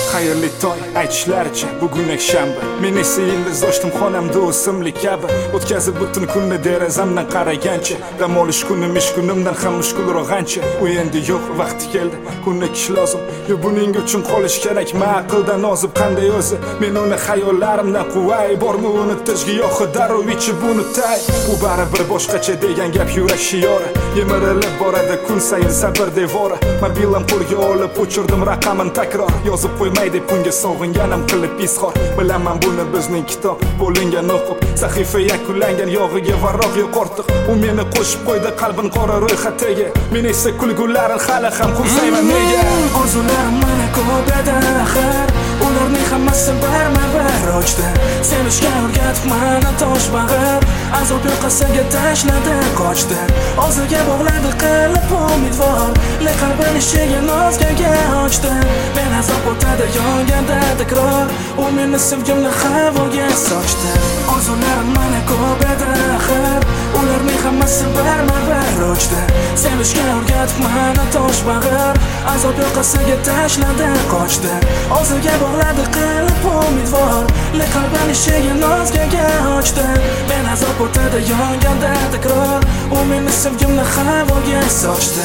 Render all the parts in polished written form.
Xayrli tong aytishlaricha bugun yakshanba. Men esa ildiz ochdim xonamda o'simlik kabi. O'tkazib butun kunni derazamdan qaragancha, dam olish kunim ish kunimdan ham mushkulroq ancha. U endi yo'q, vaqti keldi, ko'nikish lozim. Yo buning uchun qolish kerak ma'qildan ozib qanday o'zi. Men uni xayollarimdan quvay, bormi unutish giyohi darrov ichib unutay. Bu baribir boshqacha degan gap yurak shiori. Yemirilib boradi kun sayin sabr devori. Mobilam qo'lga olib o'chirdim raqamini takror. Yozib qo'ymay deb bunga sog'inganim qilib izhor. Bilaman buni bizning kitob bo'lingan o'qib, sahifa yakunlangan yog'iga varroq yo'q ortiq. U meni qo'shib qo'ydi qalbin qora ro'yxatiga. Men esa kulgularim hali ham xursayman nega? Orzularim mana ko'p edi axir, ularning hammasi barma-bir ochdi. Sevishga o'rgatib mani toshbag'ir, azob yoqasiga tashladi qochdi. Og'ziga bog'ladi qilib umidvor, lekin qalbin eshigini nozgaga ochdi. Men azob o'tadi yonganda takror, u meni sevgimni havoga sochdi. Orzularim mana ko'p edi axir, ularning hammasi barma-bir ochdi. Sevishga o'rgatib mani toshbag'ir, azob yoqasiga tashladi qochdi. Og'ziga bog'ladi qilib umidvor, lekin qalbin eshigini nozgaga ochdi. Men azob o'tadi yonganda takror, u meni sevgimni havoga sochdi.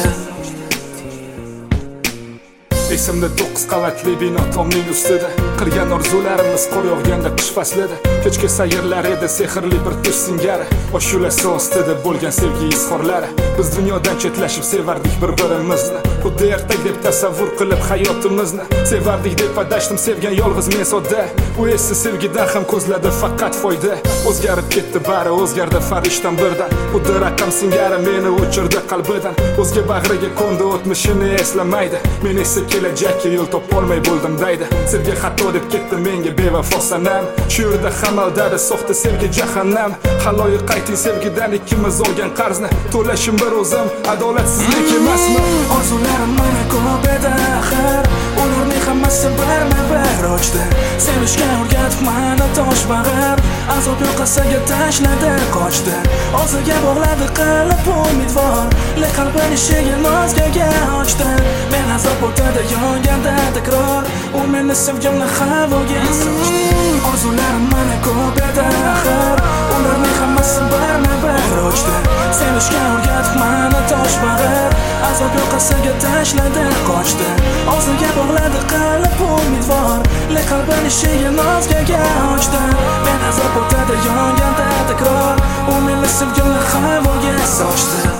Esimda 9 qavatli bino tomning ustida, qilgan orzularimiz qor yog'ganda qish faslida. Kechki sayrlar edi sehrli bir tush singari, oshulasi ostida bo'lgan sevgi izhorlari. Biz dunyodan chetlashib sevardik bir-birimizni, xuddi ertak deb tasavvur qilib hayotimizni. Sevardik deb adashdim sevgan yolg'iz men sodda. U esa sevgidan ham ko'zladi faqat foyda. O'zgarib ketdi bari, o'zgardi farishtam birdan. Xuddi raqam singari meni o'chirdi qalbidan. O'zga bag'riga qo'ndi, o'tmishini eslamaydi. Men esa kelajakka yo'l topolmay bo'ldim deydi. Sevgi xato deb ketdi menga bevafo sanam. Shu yerda ham aldadi soxta sevgi jahannam. Haloyiq ayting sevgidan ikkimiz olgan qarzni to'lashim bir o'zim, adolatsizlik emasmi? Orzularim mana ko'p edi axir, ularning hammasi barma-bir ochdi. Sevishga o'rgatib mani toshbag'ir, azob yoqasiga tashladi qochdi. Og'ziga bog'ladi qilib umidvor, lekin qalbin eshigini nozgaga ochdi. Men azob o'tadi yonganda takror, u meni sevgimni havoga sochdi. Orzularim mana ko'p edi axir, ularning hammasi barma-bir ochdi. Sevishga o'rgatib mani toshbag'ir, azob yoqasiga tashladi qochdi. Og'ziga bog'ladi qilib umidvor, lekin qalbin eshigini nozgaga ochdi. Men azob o'tadi yonganda takror, u meni sevgimni havoga sochdi.